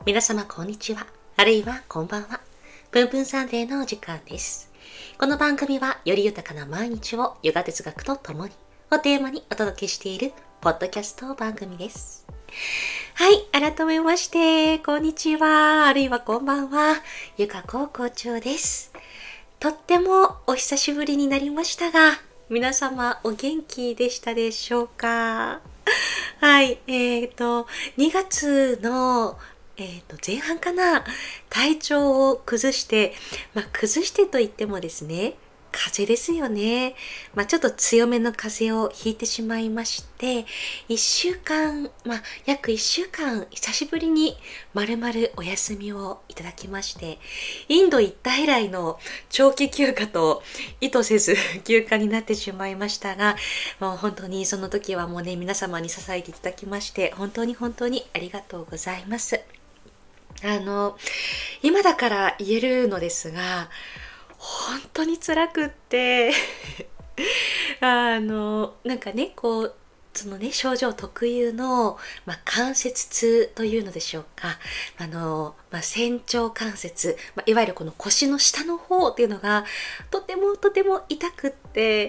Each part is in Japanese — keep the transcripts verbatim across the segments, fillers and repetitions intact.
皆様こんにちは、あるいはこんばんは。ぷんぷんサンデーのお時間です。この番組はより豊かな毎日をヨガ哲学とともにをテーマにお届けしているポッドキャスト番組です。はい、改めましてこんにちは、あるいはこんばんは。ゆかこ校長です。とってもお久しぶりになりましたが、皆様お元気でしたでしょうか？はい、えっとにがつのえっと前半かな、体調を崩して、まあ、崩してと言ってもですね、風邪ですよね。まあ、ちょっと強めの風邪をひいてしまいまして、いっしゅうかん、まあ、約いっしゅうかん久しぶりにまるまるお休みをいただきまして、インド行った以来の長期休暇と意図せず休暇になってしまいましたが、もう本当にその時はもうね、皆様に支えていただきまして、本当に本当にありがとうございます。あの、今だから言えるのですが、本当に辛くってあの、なんかね、こう、そのね、症状特有の、まあ、関節痛というのでしょうか。あの、まあ、仙腸関節、まあ、いわゆるこの腰の下の方っていうのが、とてもとても痛くって、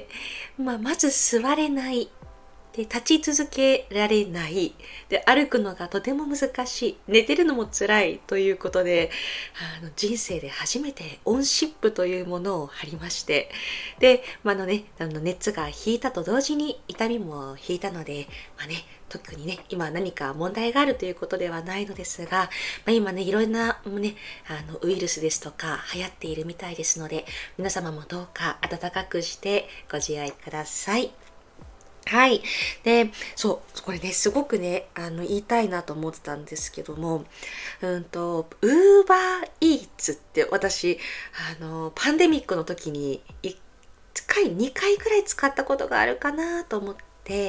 まあ、まず座れない。で、立ち続けられない。で、歩くのがとても難しい。寝てるのも辛いということで、あの人生で初めてオンシップというものを貼りまして、で、まあ、あのね、あの熱が引いたと同時に痛みも引いたので、まあね、特にね、今何か問題があるということではないのですが、まあ、今ね、いろんな、ね、あのウイルスですとか流行っているみたいですので、皆様もどうか暖かくしてご自愛ください。はい。で、そう、これね、すごくね、あの、言いたいなと思ってたんですけども、うんと、ウーバーイーツって私、あの、パンデミックの時にいっかい、にかいくらい使ったことがあるかなと思って、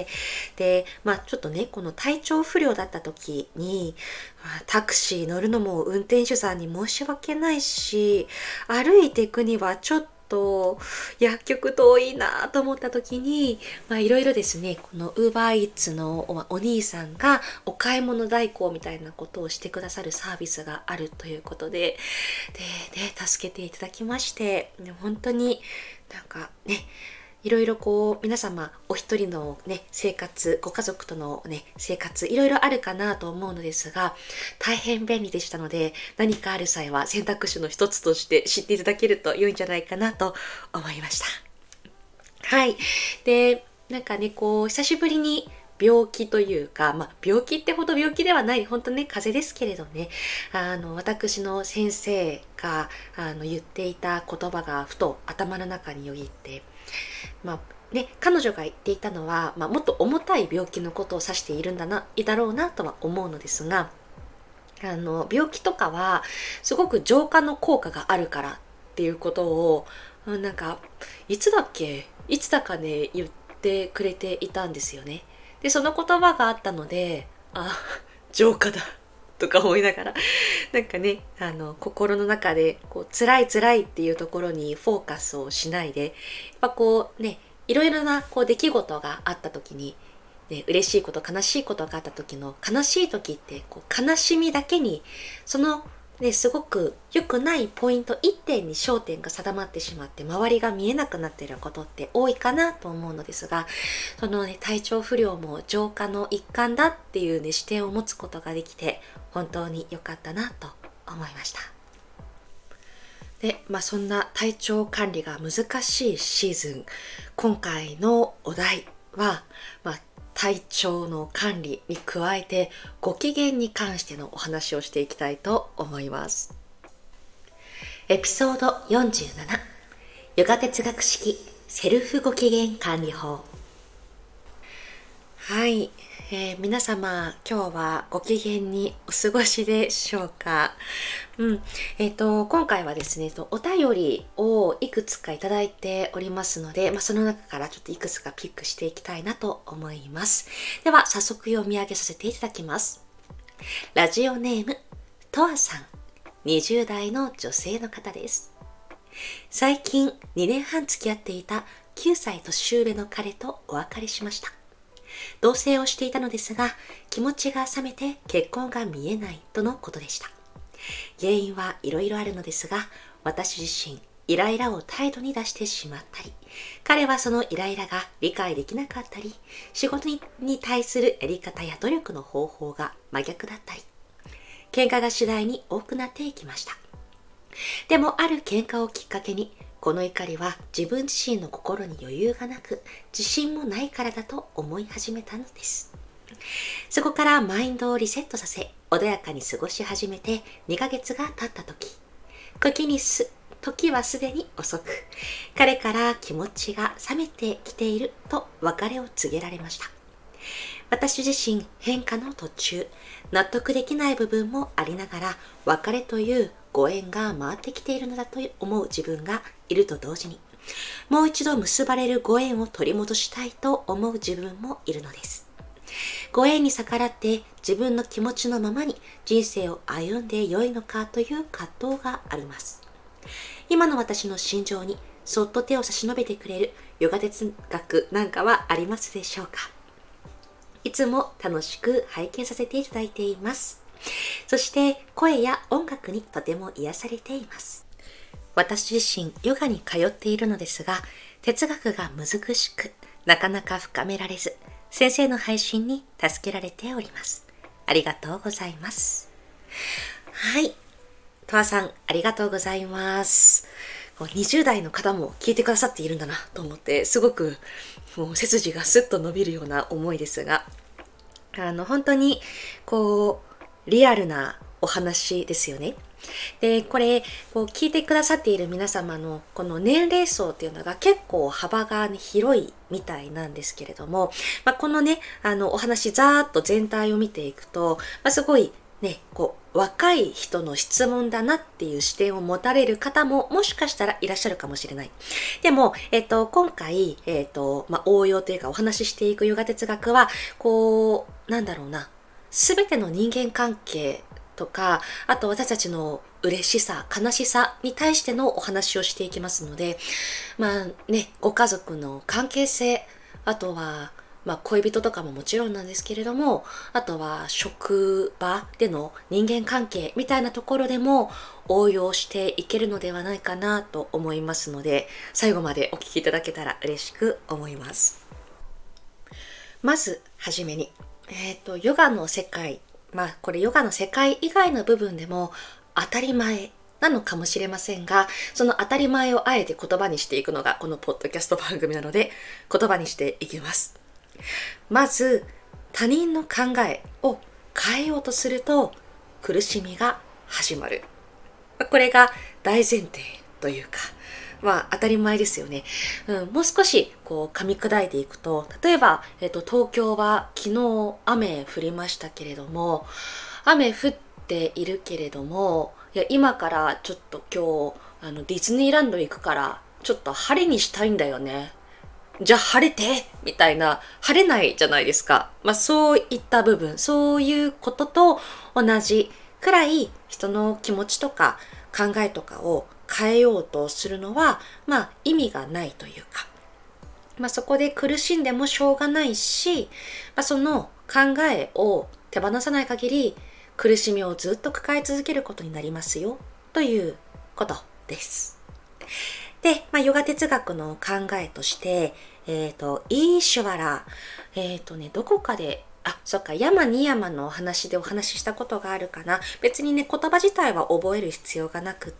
で、まあちょっとね、この体調不良だった時に、まあタクシー乗るのも運転手さんに申し訳ないし、歩いていくにはちょっと、と薬局遠いなと思った時に、まあいろいろですね、このウーバーイーツのおお兄さんがお買い物代行みたいなことをしてくださるサービスがあるということで、で、ね、助けていただきまして、ね本当になんかね、いろいろこう皆様お一人のね生活、ご家族とのね生活いろいろあるかなと思うのですが、大変便利でしたので、何かある際は選択肢の一つとして知っていただけると良いんじゃないかなと思いました。はい。で、なんかね、こう久しぶりに病気というか、まあ、病気ってほど病気ではない、本当ね、風邪ですけれどね、あの、私の先生が、あの、言っていた言葉がふと頭の中によぎって、まあね、彼女が言っていたのは、まあ、もっと重たい病気のことを指しているんだな、いだろうなとは思うのですが、あの病気とかはすごく浄化の効果があるからっていうことを、なんかいつだっけいつだかね言ってくれていたんですよね。でその言葉があったので、あ、浄化だとか思いながら、なんかね、あの心の中でこう辛い辛いっていうところにフォーカスをしないで、やっぱこうね、いろいろなこう出来事があった時に、ね、嬉しいこと悲しいことがあった時の悲しい時ってこう悲しみだけに、そのね、すごく良くないポイント一点に焦点が定まってしまって周りが見えなくなっていることって多いかなと思うのですが、そのね、体調不良も浄化の一環だっていうね、視点を持つことができて本当に良かったなと思いました。で、まあそんな体調管理が難しいシーズン、今回のお題は、まあ体調の管理に加えてご機嫌に関してのお話をしていきたいと思います。エピソードよんじゅうなな、ヨガ哲学式セルフご機嫌管理法。はい、えー、皆様今日はご機嫌にお過ごしでしょうか？うん、えっ、ー、と今回はですね、お便りをいくつかいただいておりますので、まあ、その中からちょっといくつかピックしていきたいなと思います。では早速読み上げさせていただきます。ラジオネームとわさん、にじゅう代の女性の方です。最近にねんはん付き合っていたきゅうさい年上の彼とお別れしました。同棲をしていたのですが、気持ちが冷めて結婚が見えないとのことでした。 原因はいろいろあるのですが、私自身、イライラを態度に出してしまったり、彼はそのイライラが理解できなかったり、仕事にに対するやり方や努力の方法が真逆だったり、喧嘩が次第に多くなっていきました。でもある喧嘩をきっかけに、この怒りは自分自身の心に余裕がなく、自信もないからだと思い始めたのです。そこからマインドをリセットさせ、穏やかに過ごし始めてにかげつが経った時、時にす、時はすでに遅く、彼から気持ちが冷めてきていると別れを告げられました。私自身変化の途中、納得できない部分もありながら、別れというご縁が回ってきているのだと思う自分がいると同時に、もう一度結ばれるご縁を取り戻したいと思う自分もいるのです。ご縁に逆らって自分の気持ちのままに人生を歩んで良いのかという葛藤があります。今の私の心情にそっと手を差し伸べてくれるヨガ哲学なんかはありますでしょうか。いつも楽しく拝見させていただいています。そして声や音楽にとても癒されています。私自身ヨガに通っているのですが、哲学が難しくなかなか深められず、先生の配信に助けられております。ありがとうございます。はい。とわさん、ありがとうございます。にじゅう代の方も聞いてくださっているんだなと思って、すごくもう背筋がスッと伸びるような思いですが、あの、本当に、こう、リアルなお話ですよね。で、これ、こう聞いてくださっている皆様のこの年齢層っていうのが結構幅が、ね、広いみたいなんですけれども、まあ、このね、あの、お話ざーっと全体を見ていくと、まあ、すごいね、こう、若い人の質問だなっていう視点を持たれる方ももしかしたらいらっしゃるかもしれない。でも、えっと、今回、えっと、まあ、応用というかお話ししていくヨガ哲学は、こう、なんだろうな、すべての人間関係とか、あと私たちの嬉しさ、悲しさに対してのお話をしていきますので、まあね、ご家族の関係性、あとは、まあ恋人とかももちろんなんですけれども、あとは職場での人間関係みたいなところでも応用していけるのではないかなと思いますので、最後までお聞きいただけたら嬉しく思います。まずはじめに、えっと、ヨガの世界、まあこれヨガの世界以外の部分でも当たり前なのかもしれませんが、その当たり前をあえて言葉にしていくのがこのポッドキャスト番組なので言葉にしていきます。まず他人の考えを変えようとすると苦しみが始まる。これが大前提というか、まあ当たり前ですよね。うん、もう少しこう噛み砕いていくと、例えば、えっと、東京は昨日雨降りましたけれども、雨降っているけれども、いや今からちょっと今日あのディズニーランド行くからちょっと晴れにしたいんだよね。じゃあ晴れてみたいな、晴れないじゃないですか。まあそういった部分、そういうことと同じくらい人の気持ちとか考えとかを変えようとするのは、まあ意味がないというか、まあそこで苦しんでもしょうがないし、まあその考えを手放さない限り苦しみをずっと抱え続けることになりますよということです。で、まあ、ヨガ哲学の考えとして、えっと、イーシュワラ、えっとね、どこかで、あ、そっか、ヤマニヤマのお話でお話ししたことがあるかな。別にね、言葉自体は覚える必要がなくって、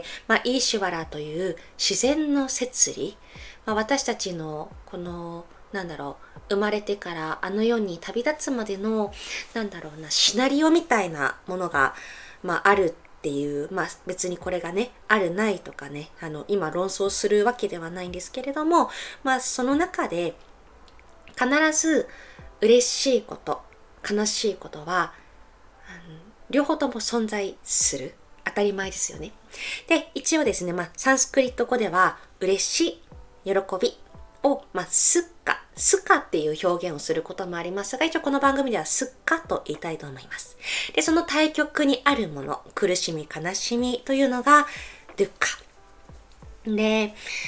まあ、イーシュワラという自然の摂理、まあ、私たちのこの、なんだろう、生まれてからあの世に旅立つまでの、なんだろうな、シナリオみたいなものが、まあ、あるっていう、まあ別にこれがね、あるないとかね、あの、今論争するわけではないんですけれども、まあその中で必ず嬉しいこと、悲しいことは、両方とも存在する。当たり前ですよね。で、一応ですね、まあサンスクリット語では嬉しい、喜びを、まあスッカ、スカっていう表現をすることもありますが、一応この番組ではスッカと言いたいと思います。で、その対極にあるもの、苦しみ、悲しみというのがドゥッカ。で、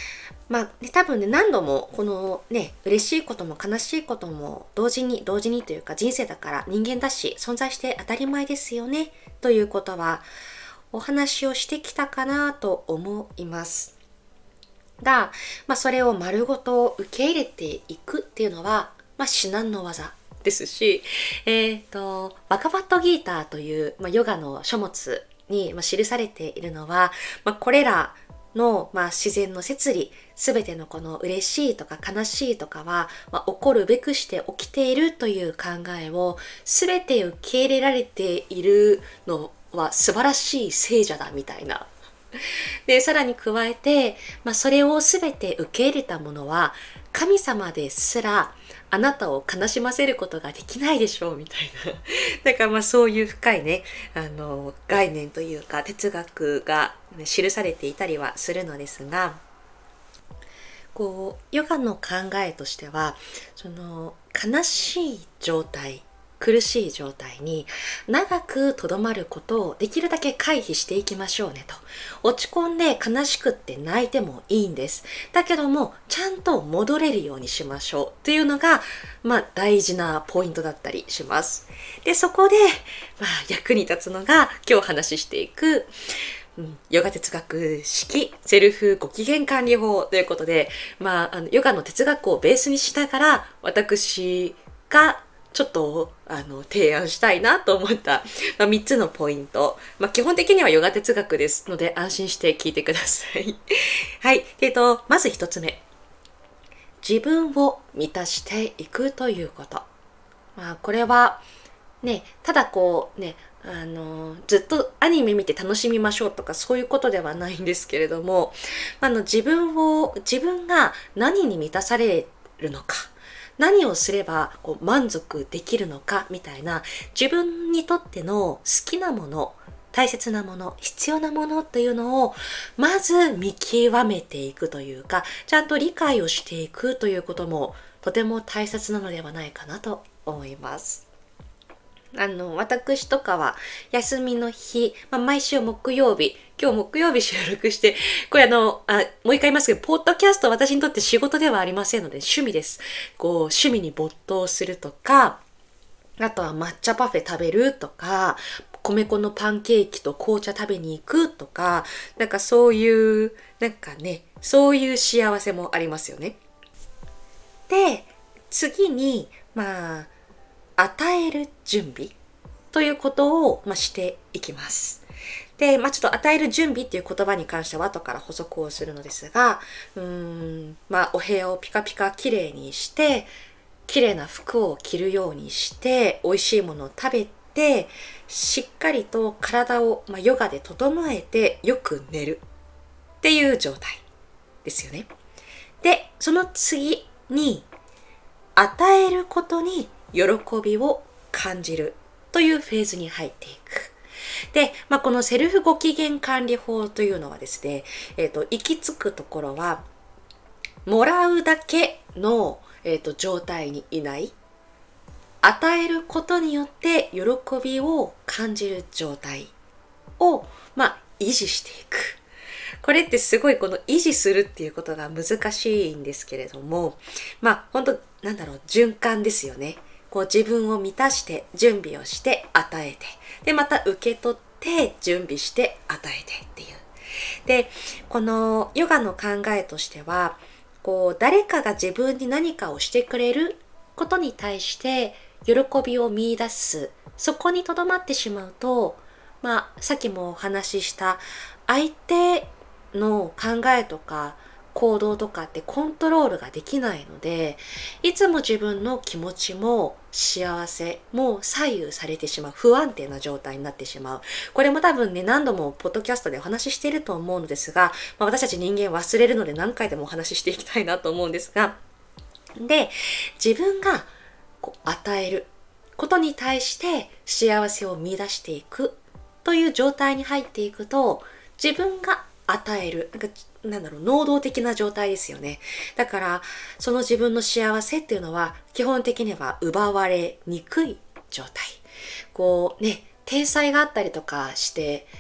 まあ、ね、多分ね、何度も、このね、嬉しいことも悲しいことも、同時に、同時にというか、人生だから人間だし、存在して当たり前ですよね、ということは、お話をしてきたかなと思います。が、まあ、それを丸ごと受け入れていくっていうのは、まあ、至難の技ですし、えっと、バガバットギーターという、まあ、ヨガの書物に、まあ、記されているのは、まあ、これらの、まあ、自然の摂理、すべてのこの嬉しいとか悲しいとかは、まあ、起こるべくして起きているという考えをすべて受け入れられているのは素晴らしい聖者だみたいな。で、さらに加えて、まあ、それをすべて受け入れたものは神様ですらあなたを悲しませることができないでしょうみたいな。だからまあそういう深いね、あの概念というか哲学が、ね、記されていたりはするのですが、こうヨガの考えとしては、その悲しい状態、苦しい状態に長くとどまることをできるだけ回避していきましょうねと。落ち込んで悲しくって泣いてもいいんです。だけどもちゃんと戻れるようにしましょうっていうのが、まあ大事なポイントだったりします。で、そこで、まあ、役に立つのが今日話していくうん、ヨガ哲学式セルフご機嫌管理法ということで、まあ、あのヨガの哲学をベースにしながら私がちょっとあの提案したいなと思った、まあ、みっつのポイント、まあ、基本的にはヨガ哲学ですので安心して聞いてくださいはい、えっと、まずひとつめ、自分を満たしていくということ。まあ、これはね、ただこうね、あのずっとアニメ見て楽しみましょうとかそういうことではないんですけれども、あの自分を自分が何に満たされるのか、何をすればこう満足できるのかみたいな、自分にとっての好きなもの、大切なもの、必要なものっていうのをまず見極めていくというか、ちゃんと理解をしていくということもとても大切なのではないかなと思います。あの、私とかは休みの日、まあ、毎週木曜日、今日木曜日収録して、これあの、あもう一回言いますけど、ポッドキャストは私にとって仕事ではありませんので、趣味です。こう、趣味に没頭するとか、あとは抹茶パフェ食べるとか、米粉のパンケーキと紅茶食べに行くとか、なんかそういう、なんかね、そういう幸せもありますよね。で、次に、まあ、与える準備ということを、まあ、していきます。で、まあ、ちょっと与える準備っていう言葉に関しては後から補足をするのですが、うーん、まあ、お部屋をピカピカきれいにして、きれいな服を着るようにして、美味しいものを食べて、しっかりと体を、まあ、ヨガで整えてよく寝るっていう状態ですよね。で、その次に与えることに喜びを感じるというフェーズに入っていく。で、まあ、このセルフご機嫌管理法というのはですね、えっと、行き着くところは、もらうだけの、えっと、状態にいない。与えることによって喜びを感じる状態を、まあ、維持していく。これってすごいこの維持するっていうことが難しいんですけれども、まあ、本当なんだろう、循環ですよね。こう自分を満たして準備をして与えて、でまた受け取って準備して与えてっていう。で、このヨガの考えとしては、こう誰かが自分に何かをしてくれることに対して喜びを見出す、そこにとどまってしまうと、まあさっきもお話しした相手の考えとか行動とかってコントロールができないので、いつも自分の気持ちも幸せも左右されてしまう、不安定な状態になってしまう。これも多分ね、何度もポッドキャストでお話ししていると思うのですが、まあ、私たち人間忘れるので何回でもお話ししていきたいなと思うんですが、で、自分がこう与えることに対して幸せを見出していくという状態に入っていくと、自分が与える、なんかなんだろう、能動的な状態ですよね。だからその自分の幸せっていうのは基本的には奪われにくい状態。こうね、天災があったりとかして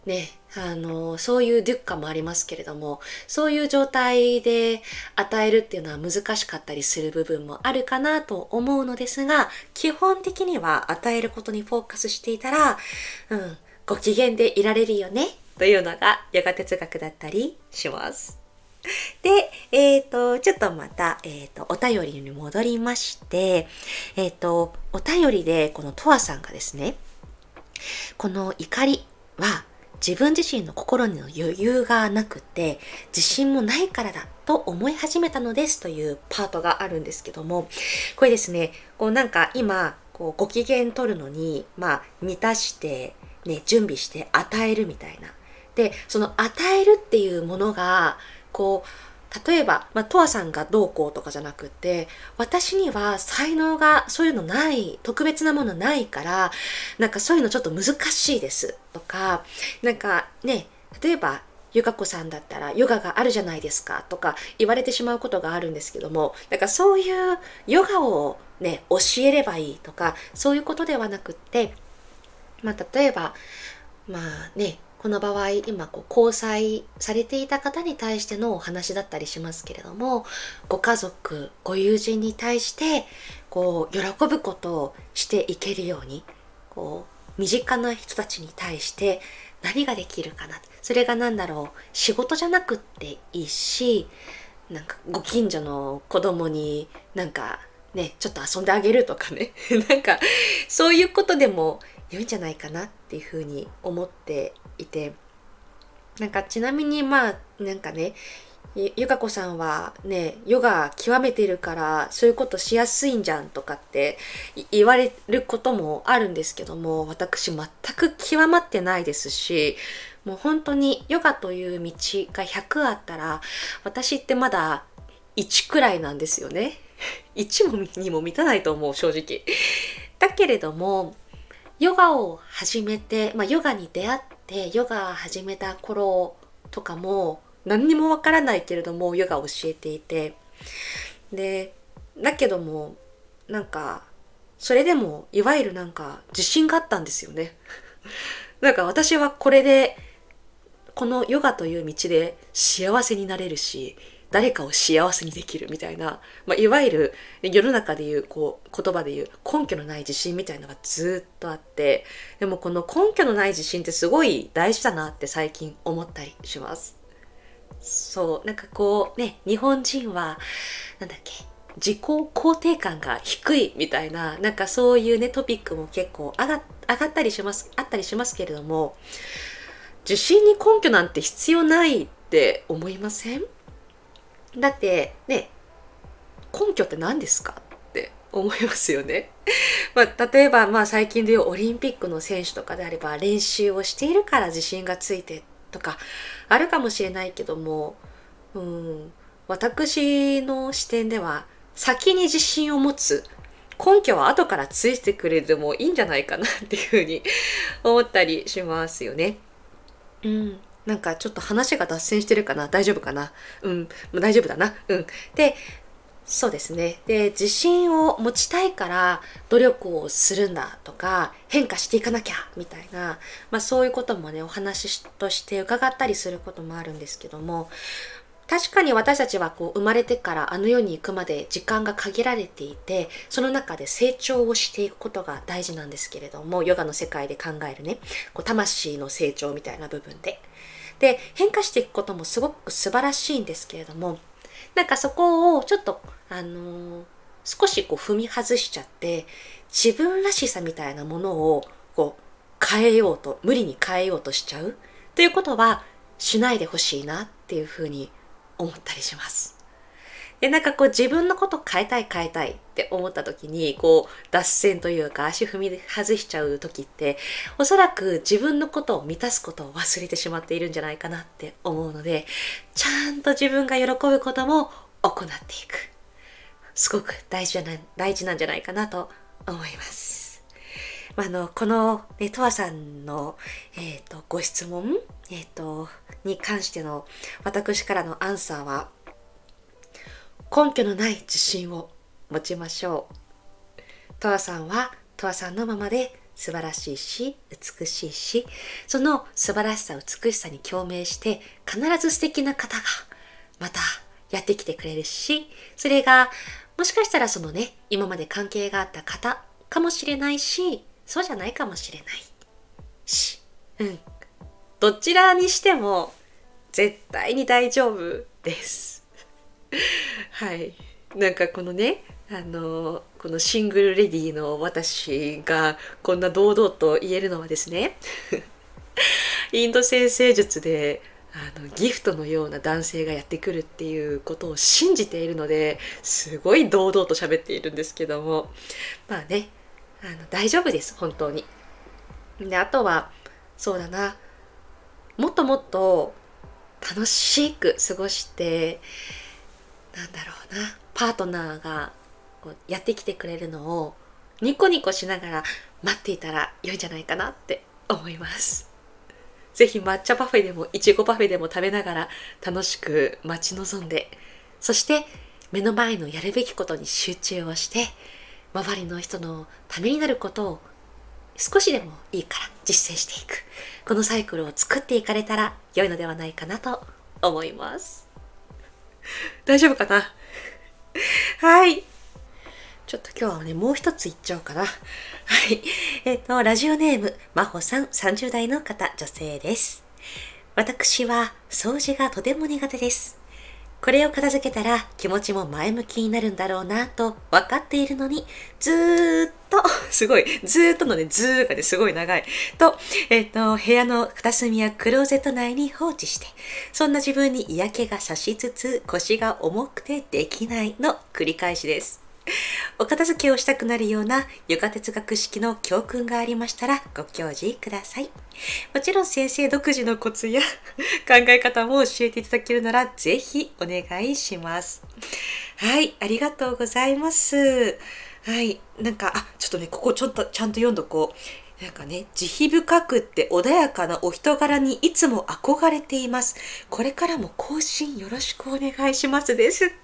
ね、あの、そういうデュッカもありますけれども、そういう状態で与えるっていうのは難しかったりする部分もあるかなと思うのですが、基本的には与えることにフォーカスしていたら、うん、ご機嫌でいられるよね、というのがヨガ哲学だったりします。で、えっ、ー、と、ちょっとまた、えっ、ー、と、お便りに戻りまして、えっ、ー、と、お便りでこのトアさんがですね、この怒りは自分自身の心にの余裕がなくて自信もないからだと思い始めたのですというパートがあるんですけども、これですね、こうなんか今こうご機嫌取るのにまあ満たしてね準備して与えるみたいな。で、その与えるっていうものがこう例えば、まあ、トアさんがどうこうとかじゃなくて、私には才能がそういうのない、特別なものないから、なんかそういうのちょっと難しいですとか、なんかね、例えば、ゆかこさんだったらヨガがあるじゃないですかとか言われてしまうことがあるんですけども、なんかそういうヨガをね、教えればいいとか、そういうことではなくって、まあ例えば、まあね、この場合今こう交際されていた方に対してのお話だったりしますけれども、ご家族ご友人に対してこう喜ぶことをしていけるように、こう身近な人たちに対して何ができるかな、それが何だろう、仕事じゃなくっていいし、なんかご近所の子供になんかねちょっと遊んであげるとかねなんかそういうことでも良いんじゃないかなっていうふうに思っていて、なんかちなみにまあなんかね、ゆかこさんはねヨガ極めてるからそういうことしやすいんじゃんとかって言われることもあるんですけども、私全く極まってないですし、もう本当にヨガという道がひゃくあったら私ってまだいちくらいなんですよね。いちもにも満たないと思う、正直。だけれどもヨガを始めて、まあ、ヨガに出会ってヨガ始めた頃とかも何にもわからないけれどもヨガを教えていて、でだけどもなんかそれでもいわゆるなんか自信があったんですよね。なんか私はこれでこのヨガという道で幸せになれるし、誰かを幸せにできるみたいな、まあ、いわゆる世の中でいうこう言葉で言う根拠のない自信みたいなのがずっとあって、でもこの根拠のない自信ってすごい大事だなって最近思ったりします。そう、なんかこうね、日本人はなんだっけ、自己肯定感が低いみたいな、なんかそういうねトピックも結構上が上がったりしますあったりしますけれども、自信に根拠なんて必要ないって思いません？だってね、根拠って何ですかって思いますよね。まあ、例えばまあ最近でいうオリンピックの選手とかであれば練習をしているから自信がついてとかあるかもしれないけども、うん、私の視点では先に自信を持つ、根拠は後からついてくれてもいいんじゃないかなっていうふうに思ったりしますよね。うん、なんかちょっと話が脱線してるかな、大丈夫かな、うん、大丈夫だな、うん。で、そうですね。で、自信を持ちたいから努力をするんだとか、変化していかなきゃみたいな、まあそういうこともね、お話として伺ったりすることもあるんですけども、確かに私たちはこう生まれてからあの世に行くまで時間が限られていて、その中で成長をしていくことが大事なんですけれども、ヨガの世界で考えるね、こう魂の成長みたいな部分で。で、変化していくこともすごく素晴らしいんですけれども、なんかそこをちょっと、あのー少しこう踏み外しちゃって、自分らしさみたいなものをこう変えようと、無理に変えようとしちゃうということはしないでほしいなっていうふうに思ったりします。で、なんかこう自分のこと変えたい変えたいって思った時に、こう脱線というか足踏み外しちゃう時って、おそらく自分のことを満たすことを忘れてしまっているんじゃないかなって思うので、ちゃんと自分が喜ぶことも行っていく。すごく大事な、大事なんじゃないかなと思います。まあ、あの、この、ね、とわさんの、えっと、ご質問、えっと、に関しての私からのアンサーは、根拠のない自信を持ちましょう。とわさんはとわさんのままで素晴らしいし、美しいし、その素晴らしさ、美しさに共鳴して、必ず素敵な方がまたやってきてくれるし、それがもしかしたらそのね、今まで関係があった方かもしれないし、そうじゃないかもしれないし、うん。どちらにしても絶対に大丈夫です。はい。なんかこのね、あの、このシングルレディーの私がこんな堂々と言えるのはですね、インド占星術であのギフトのような男性がやってくるっていうことを信じているので、すごい堂々と喋っているんですけども、まあね、あの大丈夫です、本当に。で、あとは、そうだな、もっともっと楽しく過ごして、なんだろうな、パートナーがこうやってきてくれるのをニコニコしながら待っていたら良いんじゃないかなって思います。ぜひ抹茶パフェでもいちごパフェでも食べながら楽しく待ち望んで、そして目の前のやるべきことに集中をして、周りの人のためになることを少しでもいいから実践していく。このサイクルを作っていかれたら良いのではないかなと思います。大丈夫かな？はい。ちょっと今日はね、もう一つ言っちゃおうかな。はい。えっと、ラジオネーム、まほさん、さんじゅう代の方、女性です。私は掃除がとても苦手です。これを片付けたら気持ちも前向きになるんだろうなと分かっているのに、ずーっと、すごい、ずーっとのね、ずーがね、すごい長い。と、えっと、部屋の片隅やクローゼット内に放置して、そんな自分に嫌気がさしつつ、腰が重くてできないの繰り返しです。お片付けをしたくなるようなヨガ哲学式の教訓がありましたらご教示ください。もちろん先生独自のコツや考え方も教えていただけるならぜひお願いします。はい、ありがとうございます。はい、なんか、あ、ちょっとね、ここちょっとちゃんと読んどこう。なんかね、慈悲深くって穏やかなお人柄にいつも憧れています。これからも更新よろしくお願いしますですって。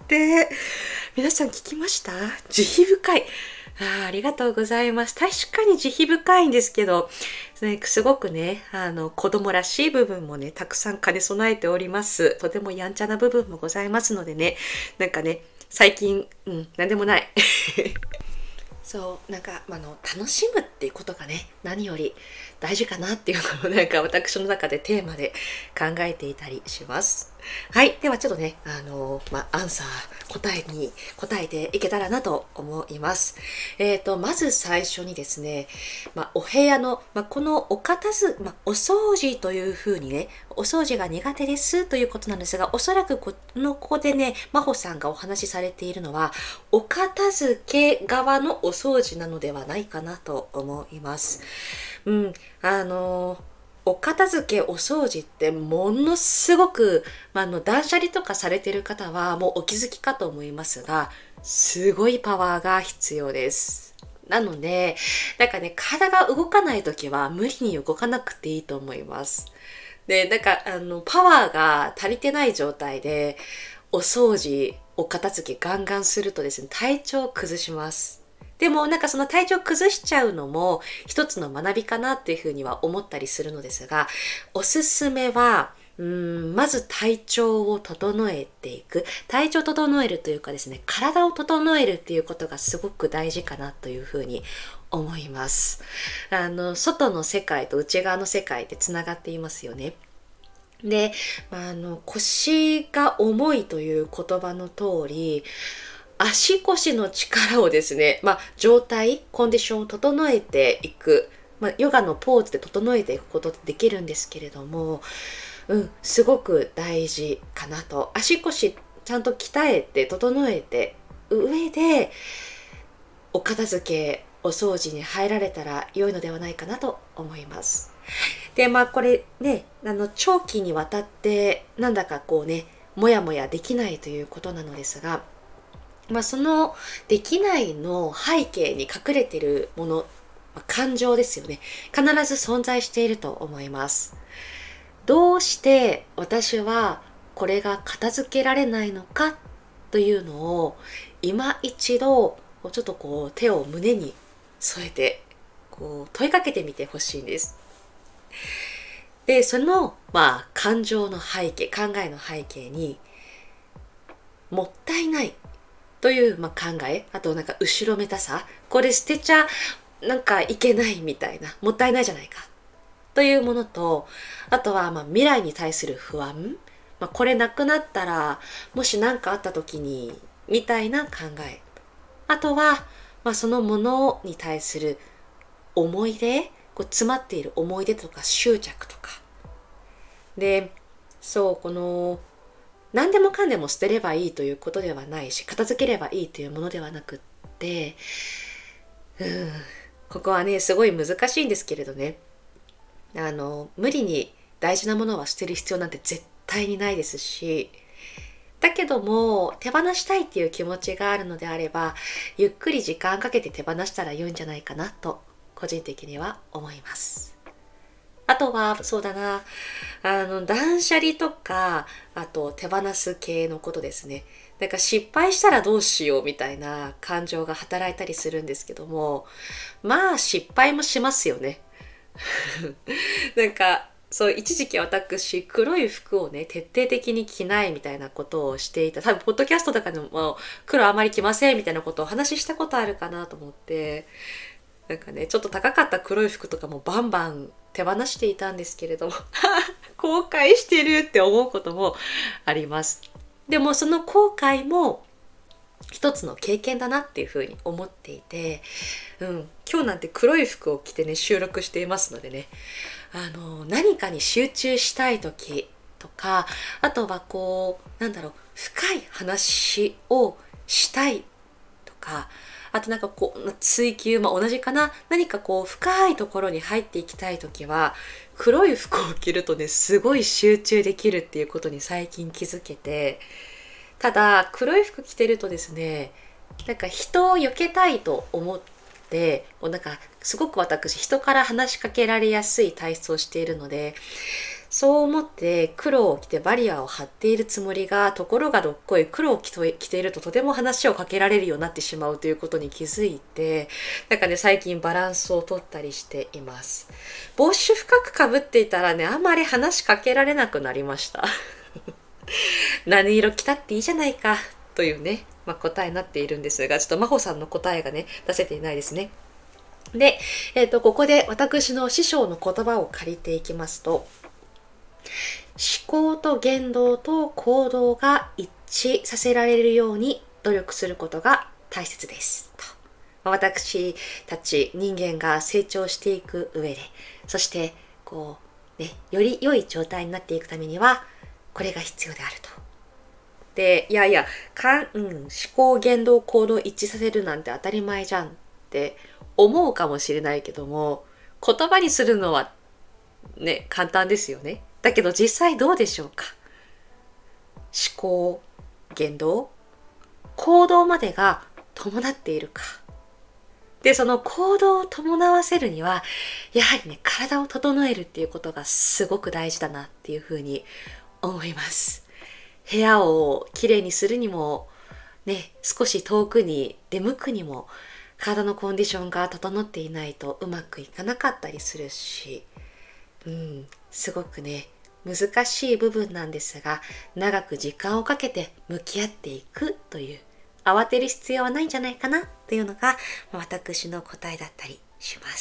皆さん聞きました？慈悲深い。あ, ありがとうございます。確かに慈悲深いんですけど、ね、すごくね、あの、子供らしい部分もね、たくさん兼ね備えております。とてもやんちゃな部分もございますのでね、なんかね、最近、うん、なんでもない。そうなんか、あの楽しむっていうことがね何より大事かなっていうのをなんか私の中でテーマで考えていたりします。はい、ではちょっとねあのまあアンサー答えに答えていけたらなと思います。えっとまず最初にですね、まあ、お部屋の、まあ、このお片付まあ、お掃除というふうにねお掃除が苦手ですということなんですが、おそらくこのここでね真帆さんがお話しされているのはお片付け側のお掃除なのではないかなと思います。うん、あのお片付けお掃除ってものすごく、まあ、あの断捨離とかされてる方はもうお気づきかと思いますが、すごいパワーが必要です。なのでなんかね体が動かない時は無理に動かなくていいと思います。でなんかあのパワーが足りてない状態でお掃除お片付けガンガンするとですね体調を崩します。でもなんかその体調崩しちゃうのも一つの学びかなっていうふうには思ったりするのですが、おすすめはうーんまず体調を整えていく。体調を整えるというかですね、体を整えるっていうことがすごく大事かなというふうに思います。あの外の世界と内側の世界ってつながっていますよね。で、まあ、あの腰が重いという言葉の通り、足腰の力をですね、まあ、状態、コンディションを整えていく、まあ、ヨガのポーズで整えていくことってできるんですけれども、うん、すごく大事かなと。足腰ちゃんと鍛えて整えて上でお片付け、お掃除に入られたら良いのではないかなと思います。で、まあこれね、あの長期にわたってなんだかこうね、もやもやできないということなのですが、まあ、そのできないの背景に隠れているもの、まあ、感情ですよね。必ず存在していると思います。どうして私はこれが片付けられないのかというのを今一度ちょっとこう手を胸に添えてこう問いかけてみてほしいんです。で、その、まあ、感情の背景、考えの背景に、もったいないという、まあ、考え、あとなんか後ろめたさ、これ捨てちゃなんかいけないみたいな、もったいないじゃないかというものと、あとはまあ未来に対する不安、まあ、これなくなったらもし何かあった時にみたいな考え、あとはまあそのものに対する思い出、こう詰まっている思い出とか執着とかで、そうこの何でもかんでも捨てればいいということではないし、片付ければいいというものではなくって、うん、ここはねすごい難しいんですけれどね、あの無理に大事なものは捨てる必要なんて絶対にないですし、だけども手放したいっていう気持ちがあるのであれば、ゆっくり時間かけて手放したら良いんじゃないかなと個人的には思います。あとはそうだな、あの断捨離とか、あと手放す系のことですね。なんか失敗したらどうしようみたいな感情が働いたりするんですけども、まあ失敗もしますよね。なんかそう一時期私黒い服をね徹底的に着ないみたいなことをしていた。多分ポッドキャストとかでも黒あまり着ませんみたいなことをお話ししたことあるかなと思って、なんかねちょっと高かった黒い服とかもバンバン手放していたんですけれども後悔してるって思うこともあります。でもその後悔も一つの経験だなっていうふうに思っていて、うん、今日なんて黒い服を着てね収録していますのでね、あの何かに集中したい時とか、あとはこうなんだろう深い話をしたいとか、あとなんかこう追求、まあ、同じかな、何かこう深いところに入っていきたい時は黒い服を着るとねすごい集中できるっていうことに最近気づけて、ただ黒い服着てるとですね、なんか人を避けたいと思ってもうなんかすごく私人から話しかけられやすい体質をしているので、そう思って黒を着てバリアを張っているつもりが、ところがどっこい黒を着ているととても話をかけられるようになってしまうということに気づいて、なんかね最近バランスをとったりしています。帽子深くかぶっていたらねあんまり話しかけられなくなりました何色着たっていいじゃないかというね、まあ、答えになっているんですが、ちょっと真帆さんの答えがね出せていないですね。で、えーと、ここで私の師匠の言葉を借りていきますと、思考と言動と行動が一致させられるように努力することが大切ですと。私たち人間が成長していく上で、そしてこうねより良い状態になっていくためにはこれが必要であると。で、いやいやかん、うん、思考言動行動を一致させるなんて当たり前じゃんって思うかもしれないけども、言葉にするのはね簡単ですよね。だけど実際どうでしょうか。思考、言動、行動までが伴っているか。で、その行動を伴わせるには、やはりね、体を整えるっていうことがすごく大事だなっていうふうに思います。部屋をきれいにするにも、ね、少し遠くに出向くにも、体のコンディションが整っていないとうまくいかなかったりするし、うん、すごくね、難しい部分なんですが、長く時間をかけて向き合っていくという、慌てる必要はないんじゃないかなっていうのが私の答えだったりします。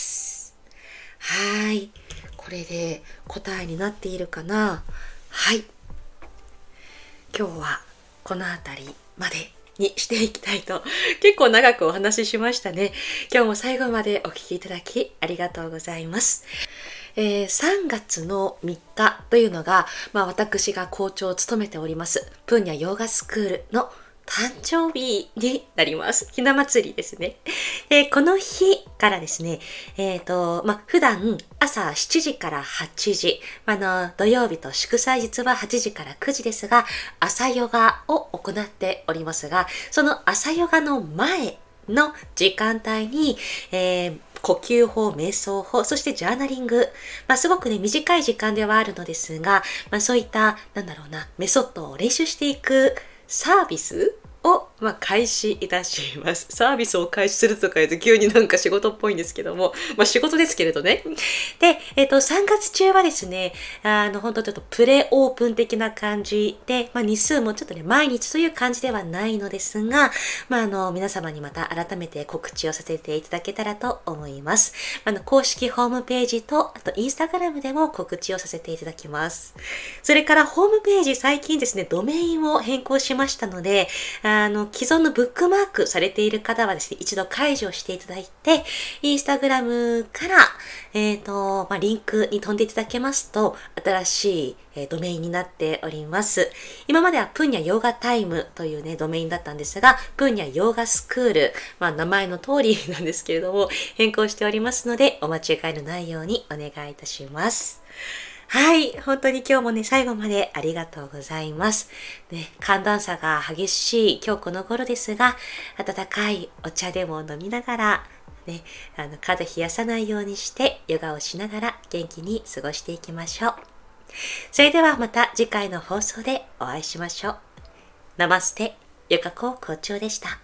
はい、これで答えになっているかな。はい、今日はこの辺りまでにしていきたいと、結構長くお話ししましたね。今日も最後までお聞きいただきありがとうございます。えー、さんがつのみっかというのが、まあ、私が校長を務めておりますプンニャヨーガスクールの誕生日になります。ひな祭りですね。えー、この日からですね、えっと、まあ、普段朝しちじからはちじ、あの、土曜日と祝祭日ははちじからくじですが、朝ヨガを行っておりますが、その朝ヨガの前の時間帯に、えー呼吸法、瞑想法、そしてジャーナリング。まあ、すごくね、短い時間ではあるのですが、まあ、そういった、なんだろうな、メソッドを練習していくサービスを、まあ、開始いたします。サービスを開始するとか言うと急になんか仕事っぽいんですけども、まあ仕事ですけれどね。で、えっと、さんがつ中はですね、あの、本当ちょっとプレオープン的な感じで、まあ日数もちょっとね、毎日という感じではないのですが、まああの、皆様にまた改めて告知をさせていただけたらと思います。あの、公式ホームページと、あとインスタグラムでも告知をさせていただきます。それからホームページ最近ですね、ドメインを変更しましたので、あの、既存のブックマークされている方はですね、一度解除していただいて、インスタグラムから、えっと、まあ、リンクに飛んでいただけますと、新しい、えー、ドメインになっております。今まではプンニャヨガタイムというね、ドメインだったんですが、プンニャヨガスクール、まあ、名前の通りなんですけれども、変更しておりますので、お間違いのないようにお願いいたします。はい。本当に今日もね、最後までありがとうございます。ね、寒暖差が激しい今日この頃ですが、温かいお茶でも飲みながら、ね、あの、風邪冷やさないようにして、ヨガをしながら元気に過ごしていきましょう。それではまた次回の放送でお会いしましょう。ナマステ、ヨガコ校長でした。